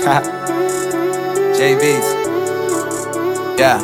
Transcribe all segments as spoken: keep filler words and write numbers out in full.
J V's. Yeah.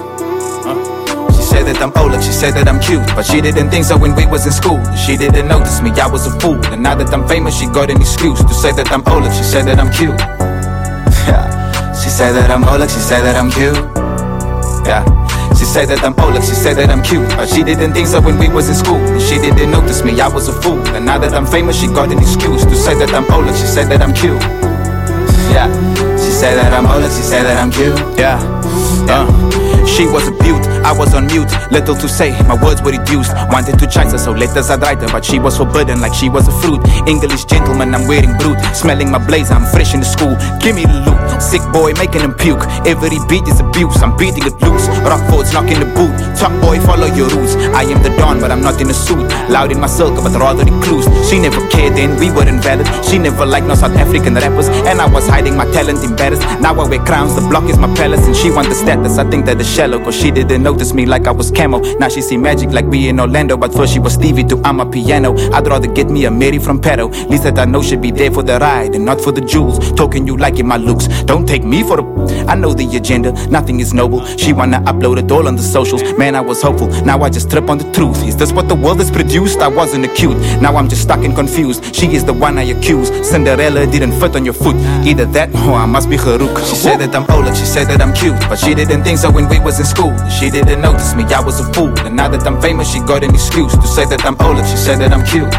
Uh. She said that I'm old, like she said that I'm cute, but she didn't think so when we was in school. She didn't notice me, I was a fool. And now that I'm famous, she got an excuse to say that I'm old, like she said that I'm cute. Yeah. She said that I'm old, like she said that I'm cute. Yeah. She said that I'm old, like she said that I'm cute, but she didn't think so when we was in school. And she didn't notice me, I was a fool. And now that I'm famous, she got an excuse to say that I'm old, like she said that I'm cute. Yeah. She said that I'm old, like she said that I'm cute. Yeah. Uh. She was a beaut, I was on mute. Little to say, my words were reduced. Wanted to chase her, so letters I'd write her, but she was forbidden like she was a fruit. English gentleman, I'm wearing brute. Smelling my blazer, I'm fresh in the school. Give me the loot, sick boy making him puke. Every beat is abuse, I'm beating it loose. Rockfords knocking the boot, top boy follow your rules. I am the Don, but I'm not in a suit. Loud in my circle, but rather recluse. She never cared then, we were invalid. She never liked no South African rappers, and I was hiding my talent embarrassed. Now I wear crowns, the block is my palace, and she want the status. I think that the shallow, cause she didn't notice me like I was camo. Now she see magic like we in Orlando, but first she was Stevie to I'm a piano. I'd rather get me a Mary from Pato. Least that I know she'd be there for the ride and not for the jewels. Talking you like in my looks, don't take me for the... I know the agenda, nothing is noble. She wanna upload it all on the socials. Man, I was hopeful, now I just trip on the truth. Is this what the world has produced? I wasn't acute, now I'm just stuck and confused. She is the one I accuse. Cinderella didn't fit on your foot. Either that or I must be Harouk. She said that I'm old, like she said that I'm cute, but she didn't think so when we was in school. She didn't notice me, I was a fool. And now that I'm famous, she got an excuse to say that I'm old, like she said that I'm cute.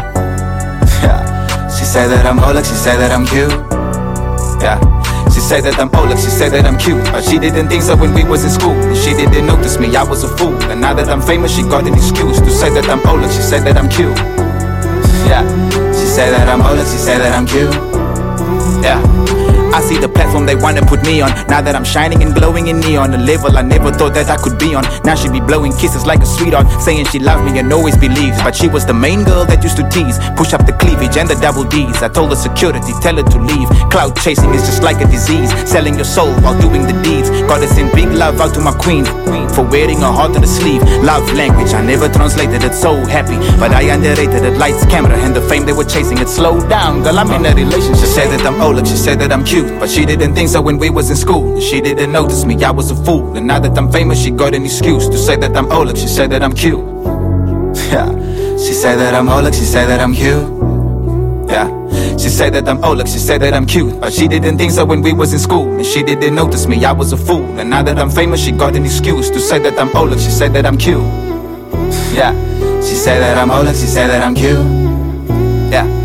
Yeah. She said that I'm old, like she said that I'm cute. Yeah. She said that I'm old, like she said that I'm cute, but she didn't think so when we was in school. And she didn't notice me, I was a fool. And now that I'm famous, she got an excuse to say that I'm old, like she said that I'm cute. Yeah. She said that I'm old, like she said that I'm cute. Yeah. I see the platform they wanna put me on. Now that I'm shining and glowing in neon, a level I never thought that I could be on. Now she be blowing kisses like a sweetheart, saying she loved me and always believes. But she was the main girl that used to tease, push up the cleavage and the double D's. I told her security, tell her to leave. Cloud chasing is just like a disease, selling your soul while doing the deeds. Gotta send big love out to my queen, for wearing her heart on the sleeve. Love language, I never translated it, so happy, but I underrated it. Lights, camera, and the fame they were chasing. It slowed down, girl, I'm in a relationship. She said that I'm old, like she said that I'm cute, but she didn't think so when we was in school. She didn't notice me, I was a fool. And now that I'm famous, she got an excuse to say that I'm old, like she said that I'm cute. Yeah. She said that I'm old, like she said that I'm cute. Yeah. She said that I'm old, like she said that I'm cute, but she didn't think so when we was in school. And she didn't notice me, I was a fool. And now that I'm famous, she got an excuse to say that I'm old, like she said that I'm cute. Yeah. She said that I'm old, like she said that I'm cute. Yeah.